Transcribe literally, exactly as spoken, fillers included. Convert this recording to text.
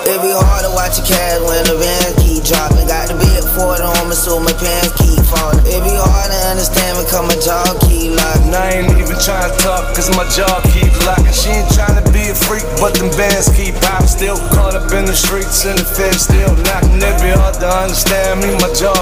It be hard to watch your cash when the bands keep dropping. Got the big Ford on me so my pants keep falling. It be hard to understand me cause my jaw keep locking. And I ain't even trying to talk cause my jaw keep locking. She ain't trying to be a freak but them bands keep popping. Still caught up in the streets and the feds still knocking. It be hard to understand me, my jaw